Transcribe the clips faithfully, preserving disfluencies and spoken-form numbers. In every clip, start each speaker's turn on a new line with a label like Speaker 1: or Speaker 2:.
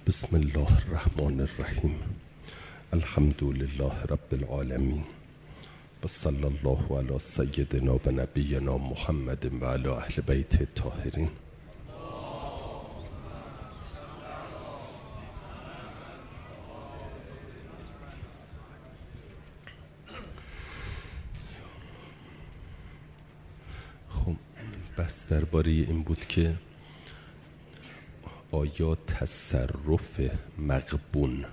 Speaker 1: بسم الله الرحمن الرحیم. الحمد لله رب العالمین و صلی الله علی سیدنا و نبینا محمد و علی اهل بیت الطاهرین. خب بس درباره این بود که آیا تصرف مغبون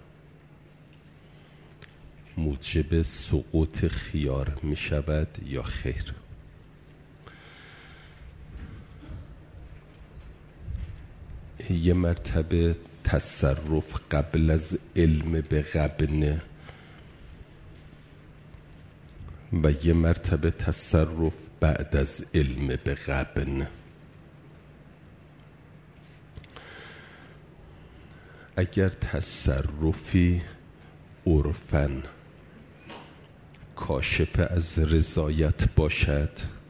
Speaker 1: موجب سقوط خیار می شود یا خیر؟ یه مرتبه تصرف قبل از علم به غبن و یه مرتبه تصرف بعد از علم به غبن. اگر تصرفی عرفاً کاشف از رضایت باشد،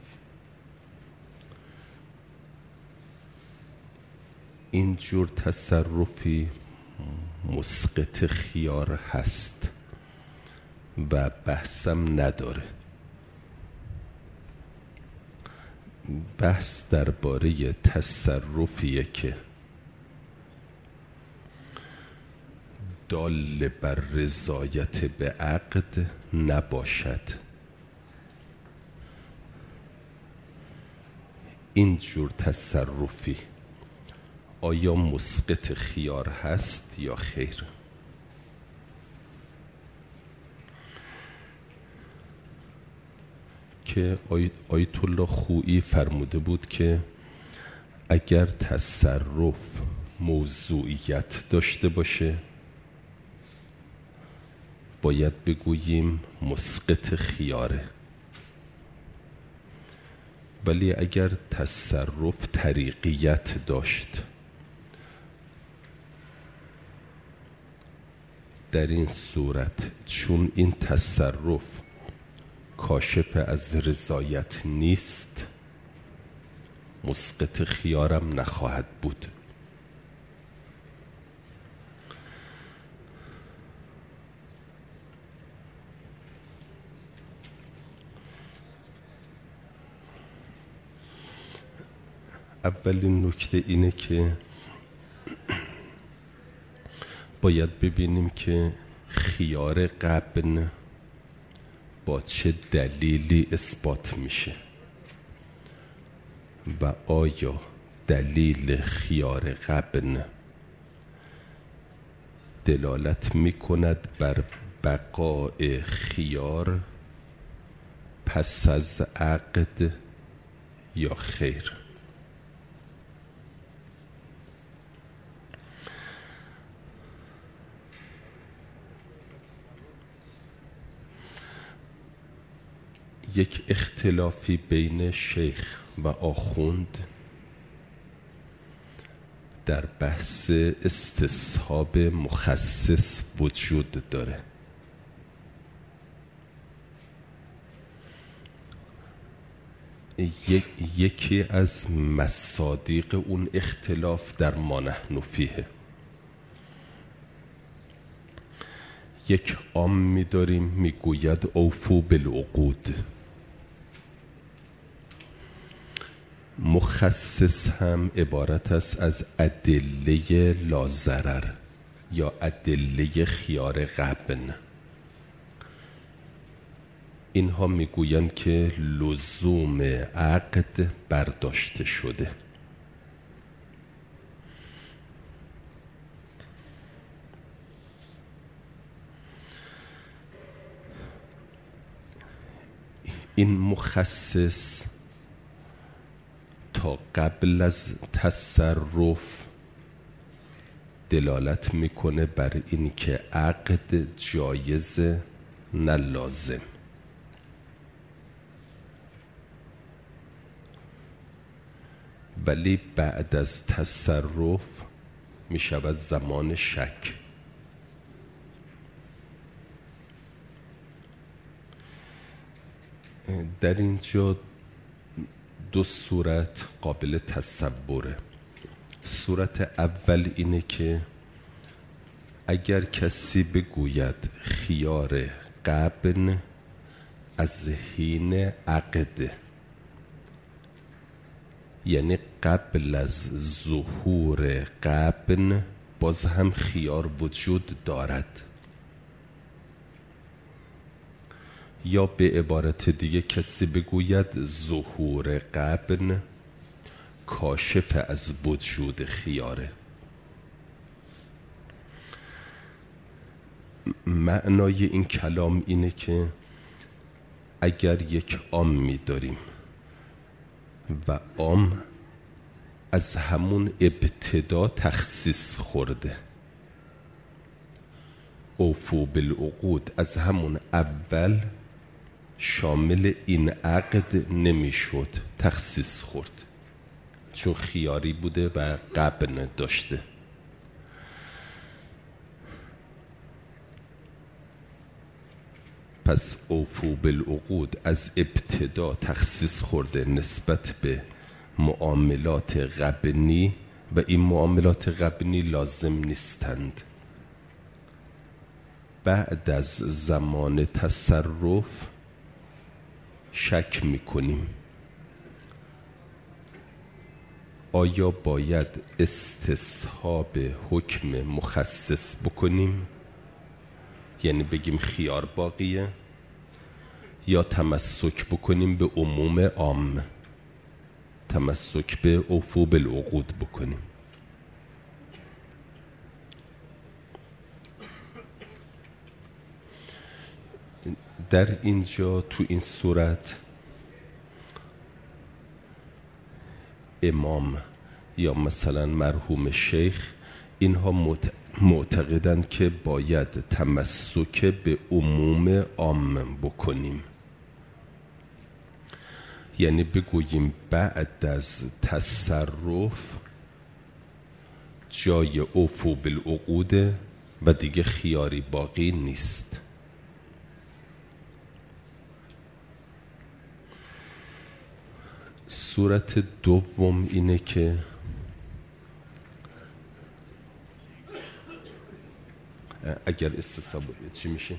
Speaker 1: این جور تصرفی مسقط خیار هست و بحثم نداره. بحث درباره تصرفیه که دال بر رضایت به عقد نباشد. این جور تصرفی آیا مسقط خیار هست یا خیر؟ که آیت الله خویی فرموده بود که اگر تصرف موضوعیت داشته باشه باید بگوییم مسقط خیاره، ولی اگر تصرف طریقیت داشت در این صورت چون این تصرف کاشف از رضایت نیست مسقط خیارم نخواهد بود. اولین نکته اینه که باید ببینیم که خیار غبن با چه دلیلی اثبات میشه و آیا دلیل خیار غبن دلالت میکند بر بقای خیار پس از عقد یا خیر. یک اختلافی بین شیخ و آخوند در بحث استصحاب مخصص وجود داره. یکی از مصادیق اون اختلاف در ما نحن فیه. یک عامی داریم میگوید اوفو بالعقود، مخصص هم عبارت است از ادله لازرر یا ادله خیار غبن. اینها میگویند که لزوم عقد برداشته شده. این مخصص تا قبل از تصرف دلالت میکنه بر این که عقد جایز نه لازم. ولی بعد از تصرف میشود زمان شک. در اینجا دو صورت قابل تصوره. صورت اول اینه که اگر کسی بگوید خیار غبن از حین عقد، یعنی قبل از ظهور غبن باز هم خیار وجود دارد، یا به عبارت دیگه کسی بگوید ظهور غبن کاشف از وجود خیاره. معنای این کلام اینه که اگر یک عامی داریم و عام از همون ابتدا تخصیص خورده، اوفو بالعقود از همون اول شامل این عقد نمیشد، تخصیص خورد چون خیاری بوده و غبن داشته. پس اوفو بالعقود از ابتدا تخصیص خورده نسبت به معاملات غبنی و این معاملات غبنی لازم نیستند. بعد از زمان تصرف شک میکنیم آیا باید استصحاب حکم مخصص بکنیم، یعنی بگیم خیار باقیه، یا تمسک بکنیم به عموم عام، تمسک به اوفو بالعقود بکنیم. در اینجا تو این صورت امام یا مثلا مرحوم شیخ اینها معتقدند که باید تمسک به عموم عام بکنیم، یعنی بگوییم بعد از تصرف جای اوفو بالعقود و دیگه خیاری باقی نیست. صورت دوم اینه که اگر استصحاب چی میشه؟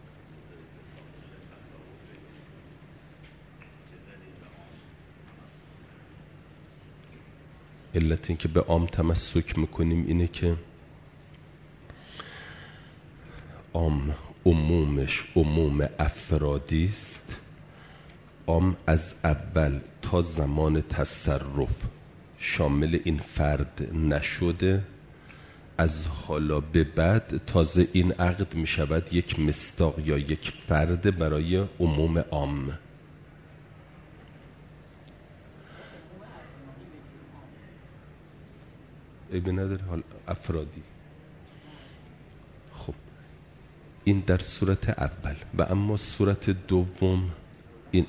Speaker 1: علت این که به عام تمسک میکنیم اینه که عام عمومش عموم افرادی است. عام از اول تا زمان تصرف شامل این فرد نشده، از حالا به بعد تازه این عقد می شود یک مصداق یا یک فرد برای عموم عام. عیبی نداره حال افرادی. خب این در صورت اول. و اما صورت دوم این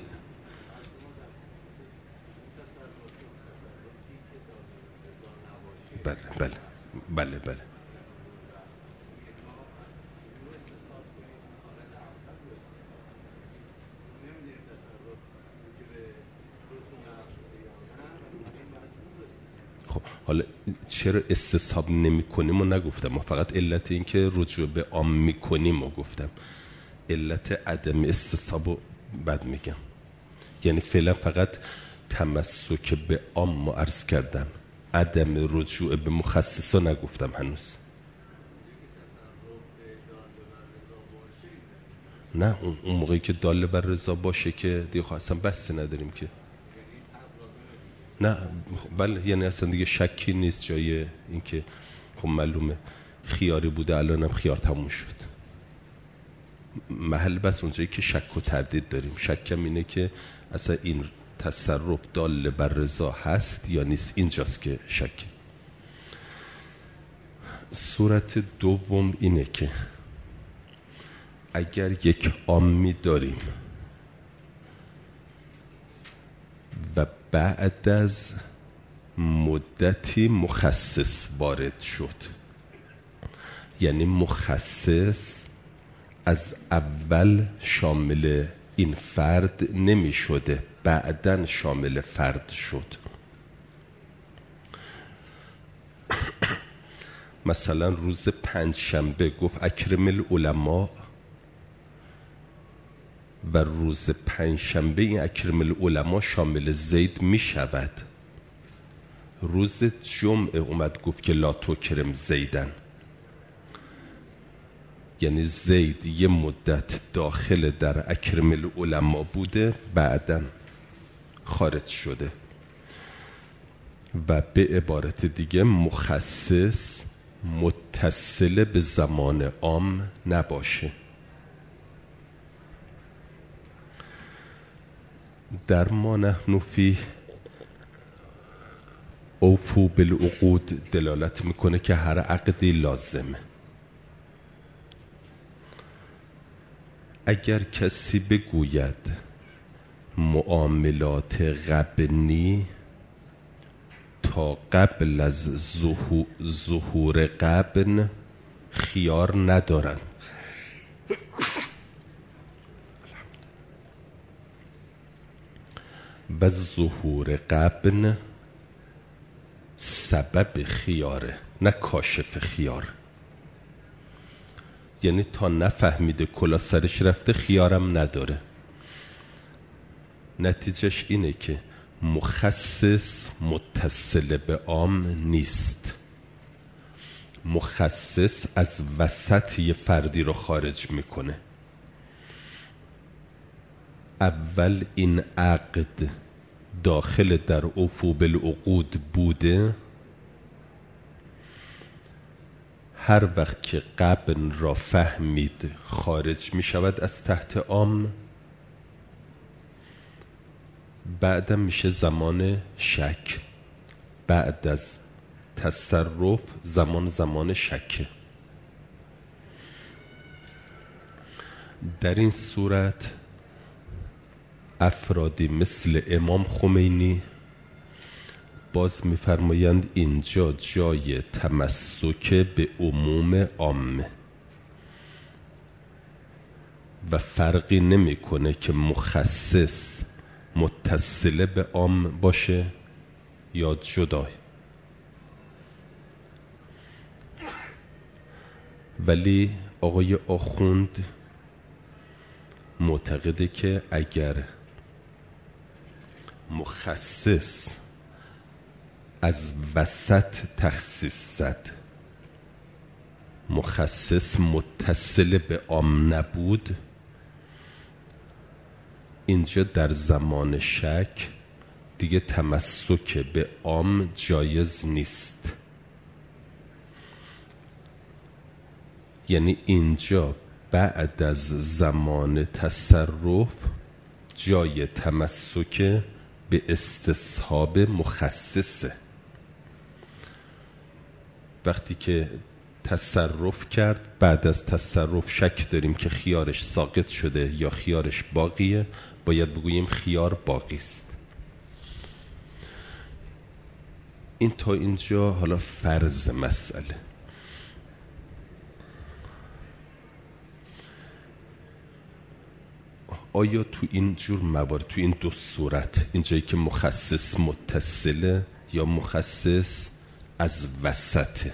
Speaker 1: بله بله بله بله خب حالا چرا استصحاب نمی کنیم و نگفتم، ما فقط علت این که رجوع به عام می کنیم و گفتم، علت عدم استصحاب بعد میگم. یعنی فعلا فقط تمسک به عام عرض کردم، عدم رجوع به مخصص نگفتم هنوز. نه اون موقعی که داله بر رضا باشه که دیگه اصلا بحثی نداریم که. نه بله، یعنی اصلا دیگه شکی نیست جای این که خب معلومه خیاری بوده الانم خیار تموم شد. محل بس اونجایی که شک و تردید داریم. شکم اینه که اصلا این تصرف دال بر رضا هست یا نیست، اینجاست که شک. صورت دوم اینه که اگر یک عامی داریم و بعد از مدتی مخصص وارد شد، یعنی مخصص از اول شامل این فرد نمی شده، بعدن شامل فرد شد. مثلا روز پنجشنبه گفت اکرم العلماء و روز پنجشنبه این اکرم العلماء شامل زید می شود. روز جمعه اومد گفت که لا تکرم زیدن، یعنی زید یه مدت داخل در اکرم العلماء بوده، بعداً خارج شده و به عبارت دیگه مخصص متصل به زمان عام نباشه. در ما نحن فی اوفو بالعقود دلالت میکنه که هر عقدی لازمه. اگر کسی بگوید معاملات غبنی تا قبل از ظهور غبن خیار ندارن، و ظهور غبن سبب خیاره نه کاشف خیار. یعنی تا نفهمیده کلا سرش رفته خیارم نداره. نتیجهش اینه که مخصص متصل به عام نیست. مخصص از وسط یه فردی رو خارج میکنه. اول این عقد داخل در اوفو بالعقود بوده، هر وقت که غبن را فهمید خارج می شود از تحت عام، بعد میشه زمان شک. بعد از تصرف زمان زمان شکه. در این صورت افرادی مثل امام خمینی باز میفرمایند اینجا جای تمسک به عموم عامه و فرقی نمیکنه که مخصص متصل به عام باشه یا جدای. ولی آقای آخوند معتقده که اگر مخصص از وسط تخصیص زد، مخصص متصل به عام نبود، اینجا در زمان شک دیگه تمسک به عام جایز نیست. یعنی اینجا بعد از زمان تصرف جای تمسک به استصحاب مخصصه. وقتی که تصرف کرد، بعد از تصرف شک داریم که خیارش ساقط شده یا خیارش باقیه، باید بگوییم خیار باقی است. این تا اینجا حالا فرض مسئله. آیا تو این جور موارد، تو این دو صورت، اینجایی که مخصص متصله یا مخصص از وسطه،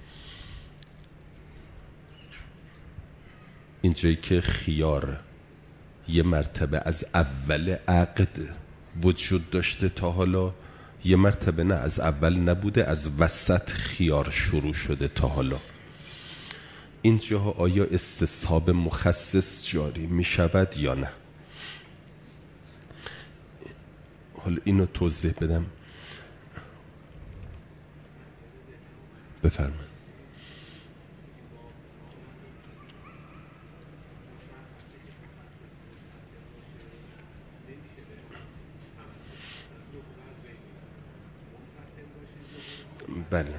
Speaker 1: اینجایی که خیار یه مرتبه از اول عقد وجود داشته تا حالا، یه مرتبه نه از اول نبوده، از وسط خیار شروع شده تا حالا، اینجا آیا استصحاب مخصص جاری می شود یا نه؟ حالا اینو توضیح بدم. بفرمایید. بله.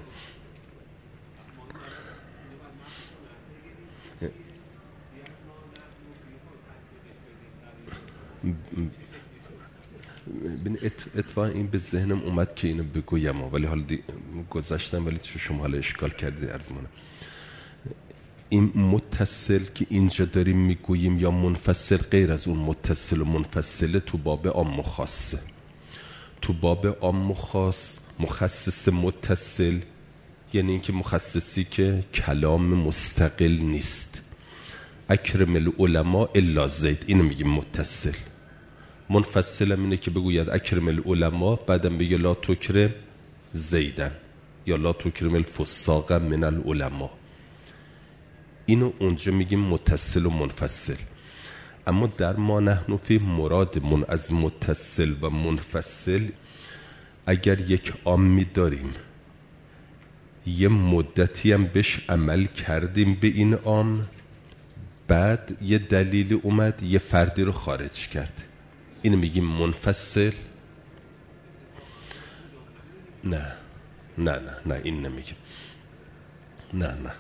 Speaker 1: اتفاقا این به ذهنم اومد که اینو بگویم، ولی حالا گذاشتم، ولی شما حالا اشکال کردید عرض مونه. این متصل که اینجا داریم میگوییم یا منفصل، غیر از اون متصل و منفصله تو باب عام و خاصه. تو باب عام و خاص مخصص متصل یعنی اینکه مخصصی که کلام مستقل نیست. اکرم العلماء الا زید، اینو میگیم متصل. منفصل هم اینه که بگوید اکرم العلماء، بعدم بگه لا تکرم زیدن یا لا تکرم الفساق من العلماء. اینو اونجا میگیم متصل و منفصل. اما در ما نحن فی مرادمون از متصل و منفصل، اگر یک عامی داریم یه مدتی هم بهش عمل کردیم به این عام، بعد یه دلیل اومد یه فردی رو خارج کرد، اینو میگیم منفصل. نه نه نه نه این نمیگیم. نه نه.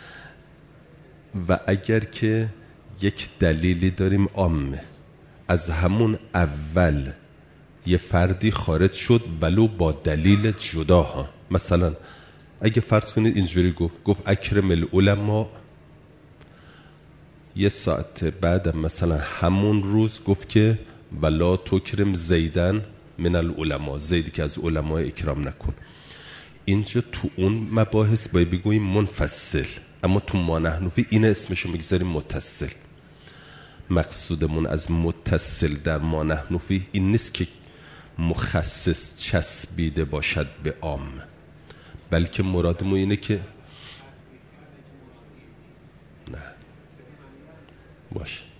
Speaker 1: و اگر که یک دلیلی داریم عامه، از همون اول یه فردی خارج شد ولو با دلیل جداها، مثلا اگه فرض کنید اینجوری گفت گفت اکرم العلماء، یه ساعت بعد مثلا همون روز گفت که ولا تکرم زیدن من العلماء، زیدی که از علماء اکرام نکن. اینجا تو اون مباحث باید بگوییم منفصل، اما تو ما نحن فی این اسمشو میگذاریم متصل. مقصودمون از متصل در ما نحن فی این نیست که مخصص چسبیده باشد به عام، بلکه مرادمون اینه که نه باشه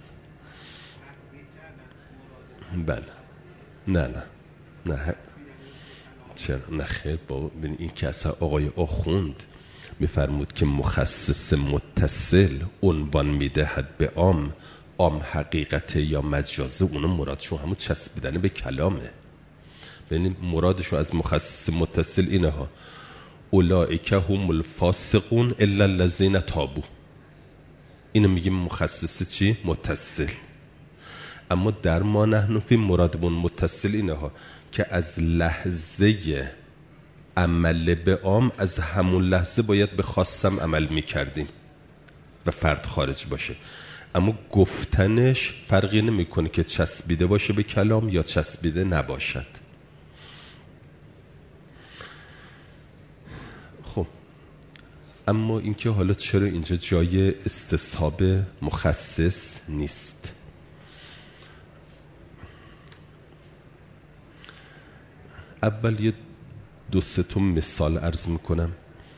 Speaker 1: بله نه نه نه چرا نه خیر بابا. ببین این که اصلا آقای آخوند میفرمود که مخصص متصل عنوان میدهد به عام، عام حقیقته یا مجازه، اونو مرادشون همون چسبیدن به کلامه. ببین مرادشون از مخصص متصل اینه ها، اولئک هم الفاسقون الا الذین تابوا، اینو میگیم مخصص چی؟ متصل. اما در ما نحن فی مرادمون متصل اینه ها که از لحظه عمل به عام، از همون لحظه باید به خاصم عمل میکردیم و فرد خارج باشه. اما گفتنش فرقی نمیکنه که چسبیده باشه به کلام یا چسبیده نباشد. خب اما اینکه حالا چرا اینجا جای استصحاب مخصص نیست؟ اول یه دو سه تا مثال عرض میکنم.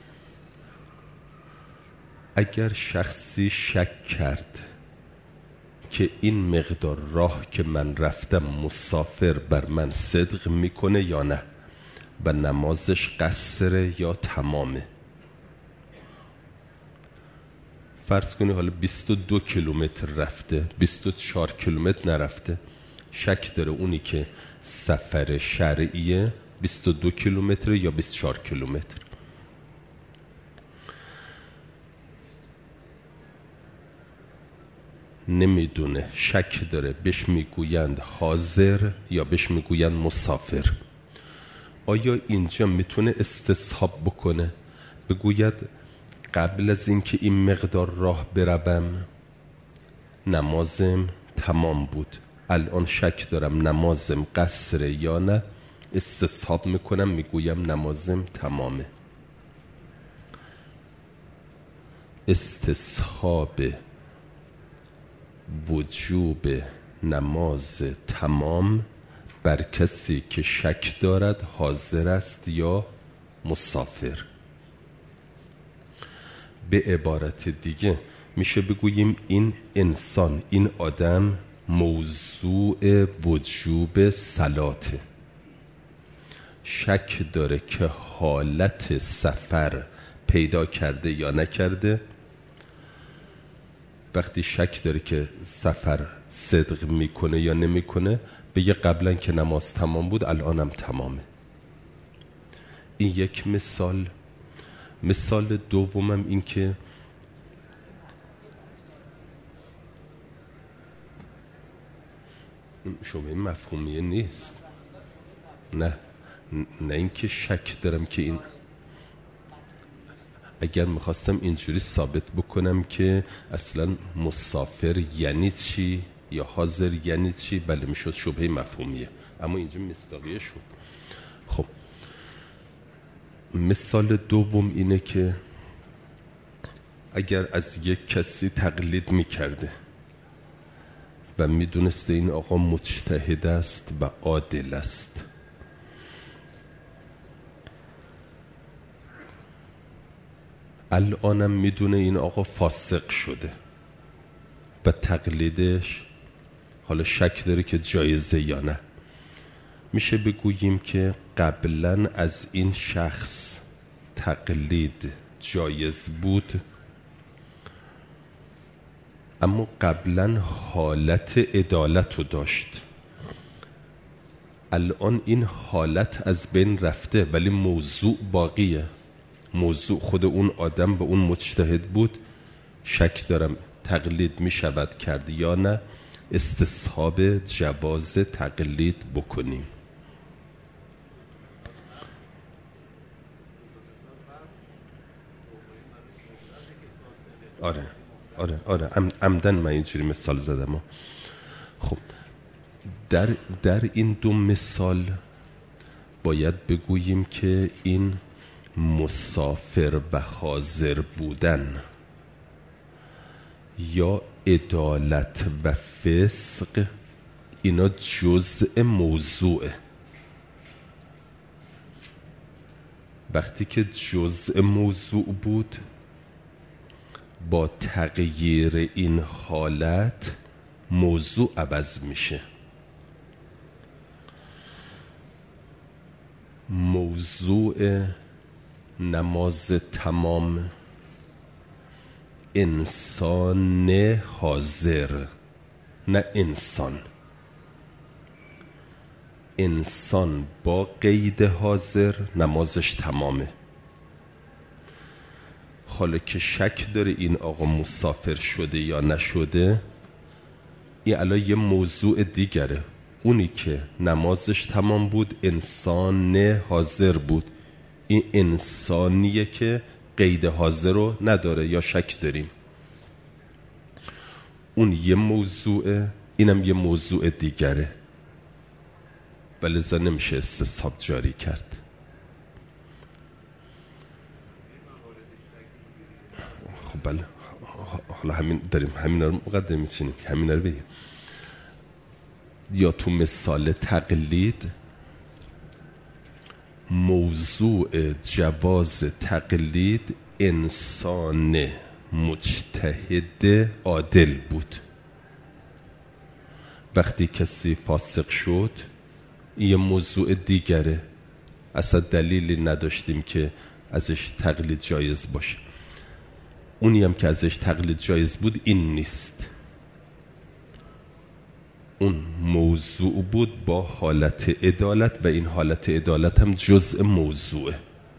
Speaker 1: اگر شخصی شک کرد که این مقدار راه که من رفتم مسافر بر من صدق میکنه یا نه و نمازش قصره یا تمامه، فرض کنی حالا بیست و دو کیلومتر رفته، بیست و چهار کیلومتر نرفته، شک داره اونی که سفر شرعیه بیست و دو کیلومتر یا بیست و چهار کیلومتر. نمیدونه، شک داره، بهش میگویند حاضر یا بهش میگویند مسافر. آیا اینجا میتونه استصحاب بکنه بگوید قبل از اینکه این مقدار راه بروم نمازم تمام بود، الان شک دارم نمازم قصره یا نه، استصحاب میکنم میگویم نمازم تمامه. استصحاب وجوب نماز تمام بر کسی که شک دارد حاضر است یا مسافر. به عبارت دیگه میشه بگوییم این انسان، این آدم موضوع وجوب صلاته، شک داره که حالت سفر پیدا کرده یا نکرده. وقتی شک داره که سفر صدق میکنه یا نمیکنه بگه قبلا که نماز تمام بود الانم تمامه. این یک مثال. مثال دومم این که شما این مفهومیه نیست. نه نه اینکه شک دارم که این، اگر میخواستم اینجوری ثابت بکنم که اصلا مسافر یعنی چی یا حاضر یعنی چی، بله میشد شبهه مفهومیه، اما اینجا مصداقیه شد. خب مثال دوم اینه که اگر از یک کسی تقلید میکرده و میدونسته این آقا مجتهد است و عادل است، الانم میدونه این آقا فاسق شده و تقلیدش حالا شک داره که جایزه یا نه، میشه بگوییم که قبلا از این شخص تقلید جایز بود، اما قبلا حالت عدالت رو داشت. الان این حالت از بین رفته ولی موضوع باقیه. موضوع خود اون آدم به اون مجتهد بود. شک دارم تقلید می شود کرد یا نه. استصحاب جواز تقلید بکنیم. آره آره آره عمدن من اینجوری مثال زدم. خب در, در این دو مثال باید بگوییم که این مسافر و حاضر بودن یا عدالت و فسق اینا جزء موضوعه. وقتی که جزء موضوع بود، با تغییر این حالت موضوع عوض میشه. موضوع نماز تمام انسان حاضر، نه انسان. انسان با قید حاضر نمازش تمامه. حالا که شک داره این آقا مسافر شده یا نشده، این الان یه موضوع دیگره. اونی که نمازش تمام بود انسان حاضر بود، این انسانیه که قید حاضر رو نداره یا شک داریم. اون یه موضوعه، اینم یه موضوع دیگره، ولذا نمیشه استصحاب جاری کرد. خب بله، حالا همین داریم، همین رو مقدم میشینیم که همین رو بگیم. یا تو مثال تقلید، موضوع جواز تقلید انسان مجتهد عادل بود. وقتی کسی فاسق شد یه موضوع دیگره، اصلا دلیلی نداشتیم که ازش تقلید جایز باشه. اونی هم که ازش تقلید جایز بود این نیست. اون موضوع بود با حالت عدالت و این حالت عدالت هم جزء موضوعه.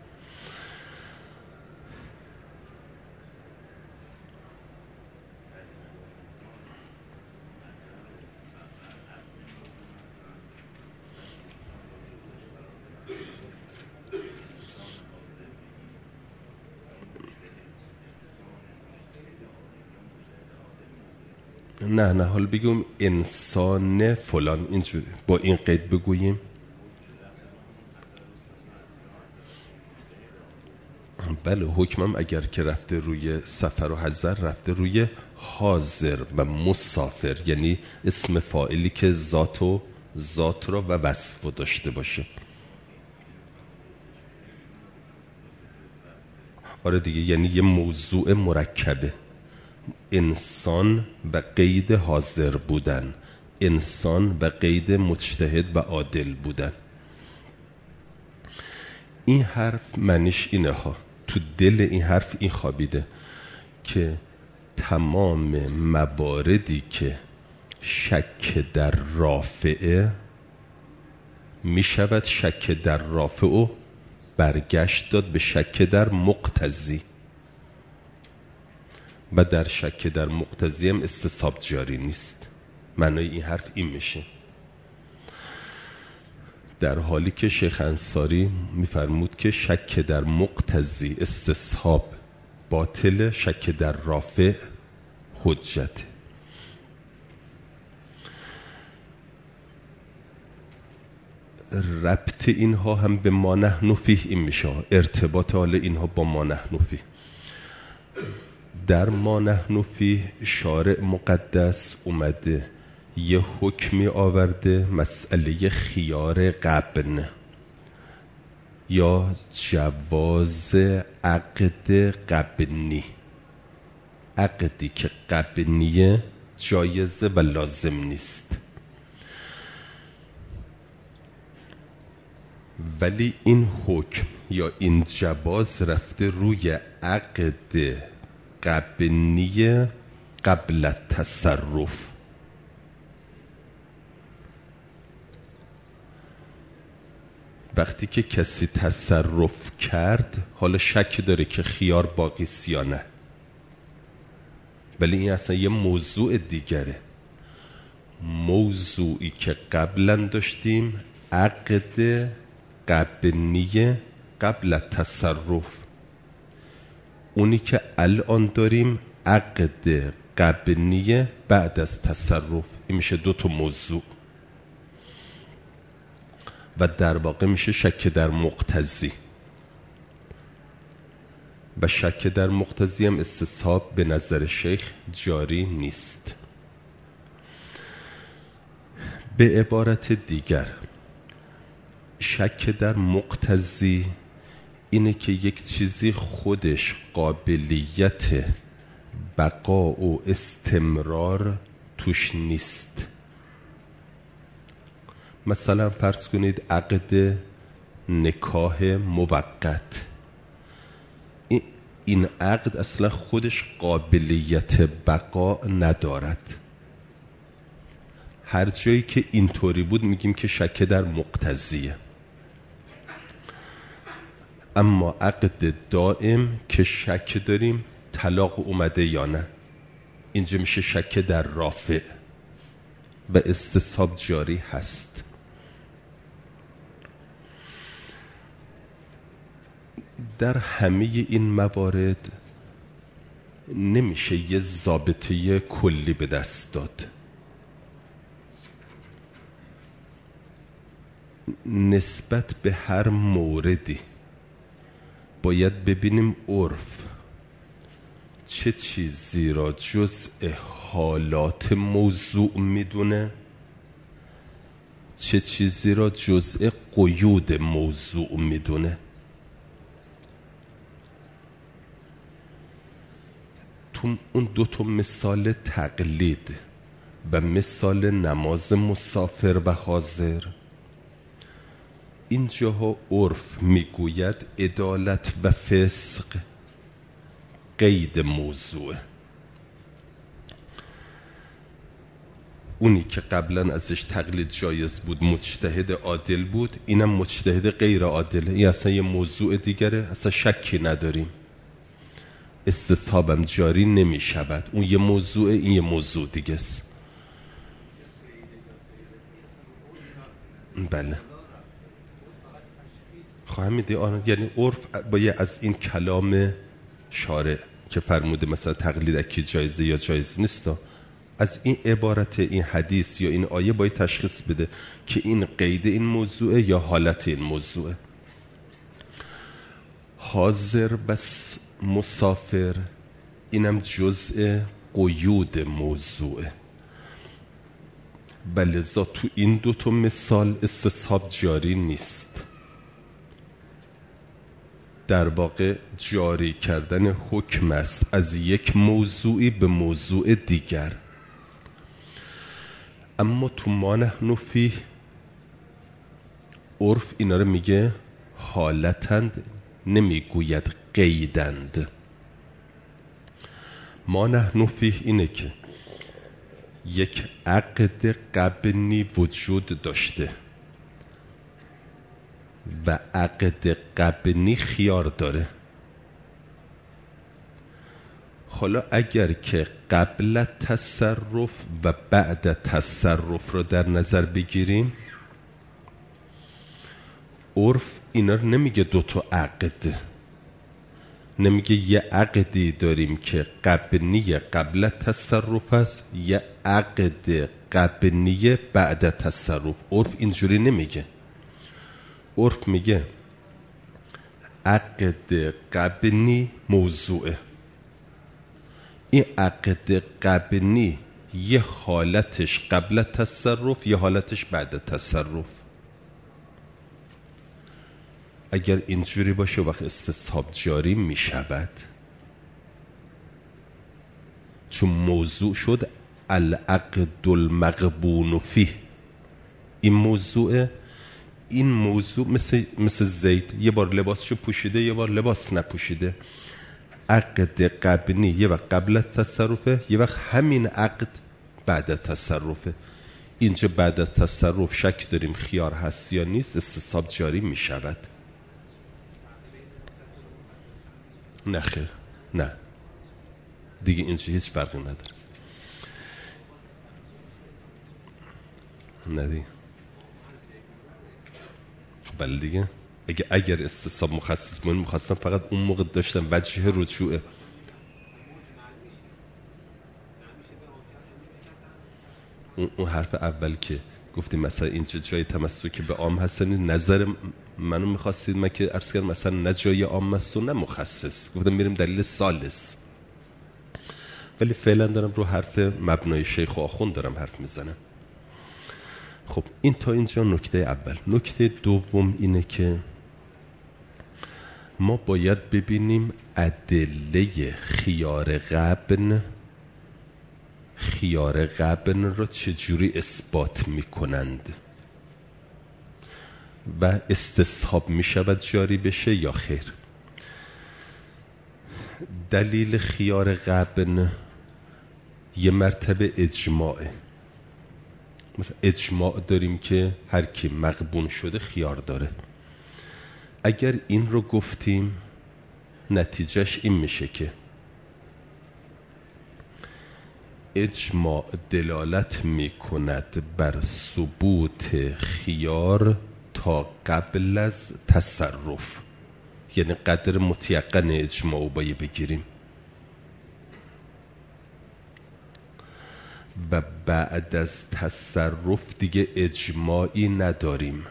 Speaker 1: نه نه حالا بگیم انسان فلان، اینجوری با این قید بگوییم. بله، حکمم اگر که رفته روی سفر و حضر رفته روی حاضر و مسافر، یعنی اسم فاعلی که ذات و ذات را و وصف داشته باشه. آره دیگه، یعنی یه موضوع مرکبه. انسان و قید حاضر بودن، انسان و قید مجتهد و عادل بودن. این حرف معنیش اینه ها، تو دل این حرف این خوابیده که تمام مواردی که شک در رافعه می شود شک در رافع و برگشت داد به شک در مقتضی، و در شک در مقتضی هم استصحاب جاری نیست. معنای این حرف این میشه، در حالی که شیخ انصاری میفرمود که شک در مقتضی استصحاب باطل، شک در رافع حجت. ربط اینها هم به ما نحن فیه این میشه، ارتباط حال اینها با ما نحن فیه. در ما نحن فیه شارع مقدس اومده یه حکمی آورده، مسئله خیار غبن یا جواز عقد غبنی. عقدی که غبنیه جایزه و لازم نیست، ولی این حکم یا این جواز رفته روی عقد غبنی قبل تصرف. وقتی که کسی تصرف کرد حالا شک داره که خیار باقی است یا نه، ولی این اصلا یه موضوع دیگره. موضوعی که قبلا داشتیم عقد غبنی قبل تصرف، اونی که الان داریم عقد غبنی بعد از تصرف. این میشه دو تا موضوع و در واقع میشه شک در مقتضی، و شک در مقتضی هم استصحاب به نظر شیخ جاری نیست. به عبارت دیگر شک در مقتضی اینه که یک چیزی خودش قابلیت بقا و استمرار توش نیست. مثلا فرض کنید عقد نکاح موقت، این عقد اصلا خودش قابلیت بقا ندارد. هر جایی که اینطوری بود میگیم که شک در مقتضیه. اما عقد دائم که شک داریم طلاق اومده یا نه، اینجا میشه شک در رافع و استصحاب جاری هست. در همه این موارد نمیشه یه ضابطه کلی به دست داد. نسبت به هر موردی باید ببینیم عرف چه چیزی را جزء حالات موضوع میدونه، چه چیزی را جزء قیود موضوع میدونه. تو اون دو تا مثال تقلید و مثال نماز مسافر و حاضر، اینجاها عرف میگوید عدالت و فسق قید موضوع. اونی که قبلا ازش تقلید جایز بود مجتهد عادل بود، اینم مجتهد غیر عادله. این اصلا یه موضوع دیگره، اصلا شکی نداریم، استصحابم جاری نمی شود. اون یه موضوع، این یه موضوع دیگه است. بله خواهم میده آن، یعنی عرف باید از این کلام شارع که فرموده مثلا تقلید اکی جایزه یا جایز نیست، از این عبارت این حدیث یا این آیه باید تشخیص بده که این قید این موضوع یا حالت این موضوع. حاضر بس مسافر اینم جزء قیود موضوعه، بلذا تو این دوتا مثال استصحاب جاری نیست. در واقع جاری کردن حکم است از یک موضوعی به موضوع دیگر. اما تو ما نحن فیه عرف اینا رو میگه حالتند، نمیگوید قیدند. ما نحن فیه اینه که یک عقد غبنی وجود داشته و عقد غبنی خیار داره. حالا اگر که قبل تصرف و بعد تصرف رو در نظر بگیریم، عرف اینا رو نمیگه دوتا عقد، نمیگه یه عقدی داریم که غبنی قبل تصرف است، یه عقد غبنی بعد تصرف. عرف اینجوری نمیگه. عرف میگه عقد غبنی موضوعه. این عقد غبنی یه حالتش قبل تصرف، یه حالتش بعد تصرف. اگر اینجوری باشه وقت استصحاب جاری میشود، چون موضوع شد العقد المغبون فیه. این موضوع این موضوع مثل مثل زید، یه بار لباسشو پوشیده یه بار لباس نپوشیده. عقد غبنی یه وقت قبل از تصرفه، یه وقت همین عقد بعد از تصرفه. اینجا بعد از تصرف شک داریم خیار هست یا نیست، استصحاب جاری می شود. نه خیر، نه دیگه اینجا هیچ فرقی نداره. نه دیگه بله دیگه اگر, اگر استصحاب مخصص بودن مخصصا فقط اون موقع داشتن وجه رجوعه. اون, اون حرف اول که گفتیم مثلا اینجا جای تمسکی به عام هستن، نظر منو میخواستید من که عرض کردم مثلا نه جای عام است و نه مخصص، گفتم میریم دلیل ثالث. ولی فعلا دارم رو حرف مبنای شیخ و آخوند دارم حرف میزنم. خب این تا اینجا نکته اول. نکته دوم اینه که ما باید ببینیم ادله خیار غبن خیار غبن را چجوری اثبات میکنند و استصحاب میشود جاری بشه یا خیر. دلیل خیار غبن یه مرتبه اجماعه. مثلا اجماع داریم که هر کی مغبون شده خیار داره. اگر این رو گفتیم نتیجهش این میشه که اجماع دلالت میکند بر ثبوت خیار تا قبل از تصرف، یعنی قدر متیقن اجماع رو باید بگیریم و بعد از تصرف دیگه اجماعی نداریم.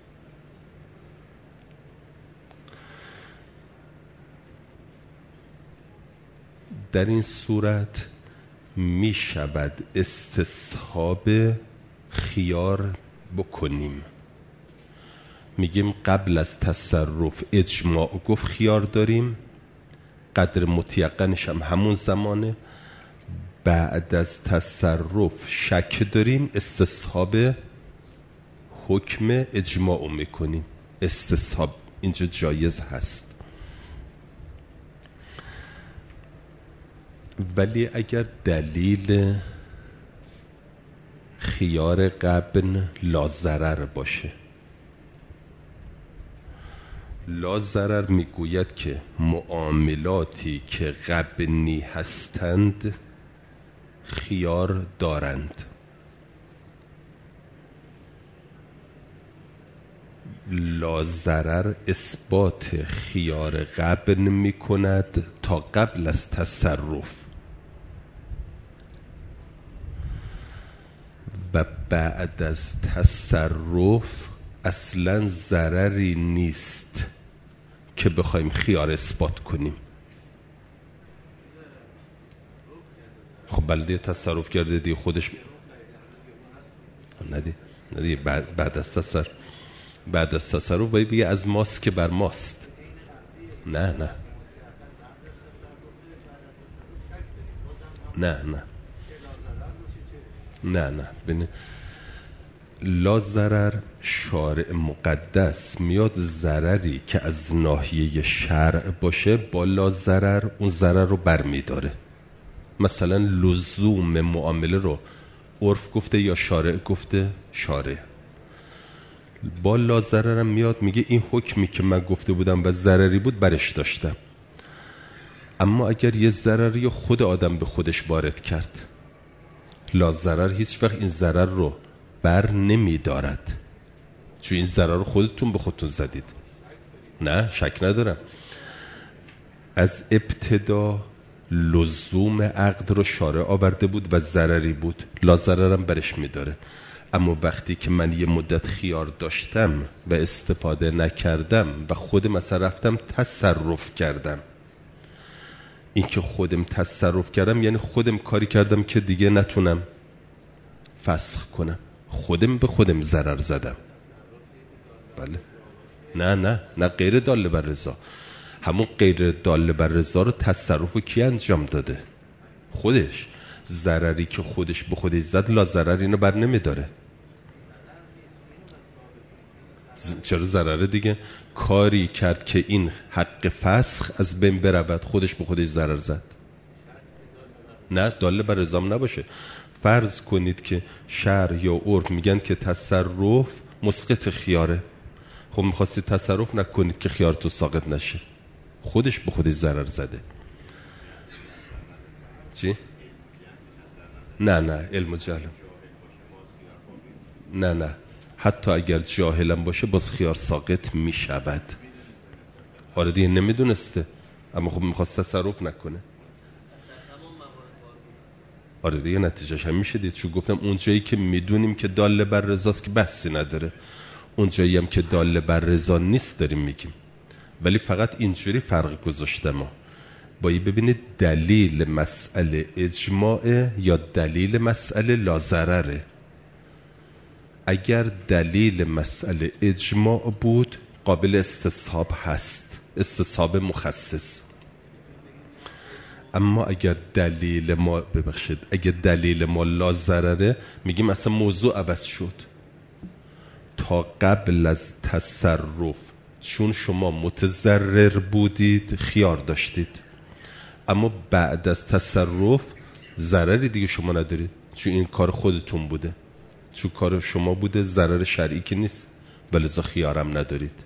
Speaker 1: در این صورت می شود استصحاب خیار بکنیم. میگیم قبل از تصرف اجماع گفت خیار داریم، قدر متیقنش هم همون زمانه. بعد از تصرف شک داریم، استصحاب حکم اجماع میکنیم. استصحاب اینجا جایز هست. ولی اگر دلیل خیار غبن لاضرر باشه، لاضرر میگوید که معاملاتی که غبنی هستند خیار دارند. لاضرر اثبات خیار غبن میکند تا قبل از تصرف و بعد از تصرف اصلا ضرری نیست که بخوایم خیار اثبات کنیم. خب بلده تصرف کرده دیگه خودش ندی ندی بعد بعد از تصرف بعد از تصرف باید بگه از ماست که بر ماست. نه نه نه نه نه نه ببین لا ضرر شارع مقدس میاد ضرری که از ناحیه شرع باشه با لا ضرر اون ضرر رو برمیداره. مثلا لزوم معامله رو عرف گفته یا شارع گفته؟ شارع. با لا ضرر هم میاد میگه این حکمی که من گفته بودم و ضرری بود برش داشتم. اما اگر یه ضرری خود آدم به خودش وارد کرد، لا ضرر هیچ وقت این ضرر رو بر نمی دارد، چون این ضرر رو خودتون به خودتون زدید. نه شک ندارم. از ابتدا لزوم عقد رو شارع آورده بود و ضرری بود، لا ضرر هم برش می داره. اما وقتی که من یه مدت خیار داشتم و استفاده نکردم و خودم مثلا رفتم تصرف کردم، این که خودم تصرف کردم یعنی خودم کاری کردم که دیگه نتونم فسخ کنم، خودم به خودم ضرر زدم. بله. نه نه نه غیر داله بر رضا. همون غیر داله بر رضا رو تصرف کی انجام داده؟ خودش. ضرری که خودش به خودش زد لا ضرر اینو بر نمیداره. چرا ضرره دیگه؟ کاری کرد که این حق فسخ از بین برود، خودش به خودش ضرر زد. نه داله بر رضا نباشه. فرض کنید که شرع یا عرف میگن که تصرف مسقط خیاره، خب میخواستید تصرف نکنید که خیار تو ساقط نشه، خودش به خودش ضرر زده. چی؟ نه نه علم و جهل. نه نه حتی اگر جاهلم باشه باز خیار ساقط میشود. آره دیگه نمیدونسته اما خب میخواست تصرف نکنه. آره دیگه نتیجهش هم میشه دید. چون گفتم اون جایی که میدونیم که داله بر رضاست که بحثی نداره، اون جایی هم که داله بر رضا نیست داریم میگیم. ولی فقط اینجوری فرق گذاشته ما باید ببینید دلیل مسئله اجماع یا دلیل مسئله لازرره. اگر دلیل مسئله اجماع بود قابل استصحاب هست، استصحاب مخصص. اما اگر دلیل ما ببخشید اگر دلیل ما لازرره میگیم اصلا موضوع عوض شد. تا قبل از تصرف چون شما متضرر بودید خیار داشتید، اما بعد از تصرف ضرری دیگه شما ندارید چون این کار خودتون بوده، چون کار شما بوده، ضرر شرعی که نیست، ولذا خیارم ندارید.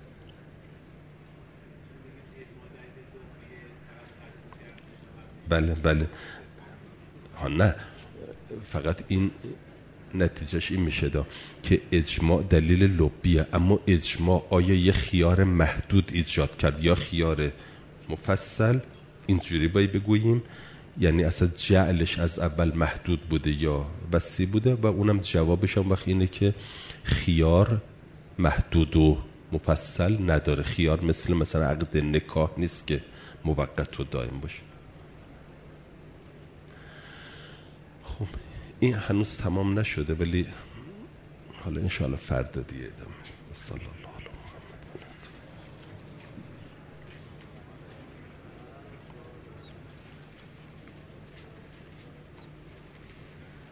Speaker 1: بله بله ها نه فقط این نتیجهش این میشه دا که اجماع دلیل لبیه، اما اجماع آیا یه خیار محدود ایجاد کرد یا خیار مفصل؟ اینجوری باید بگوییم یعنی اصلا جعلش از اول محدود بوده یا وسیع بوده، و اونم جوابش هم وقت اینه که خیار محدود و مفصل نداره. خیار مثل مثلا عقد نکاح نیست که موقت و دائم باشه. خب این هنوز تمام نشده ولی حالا انشاءالله فردا دیگه ادامه. صلی الله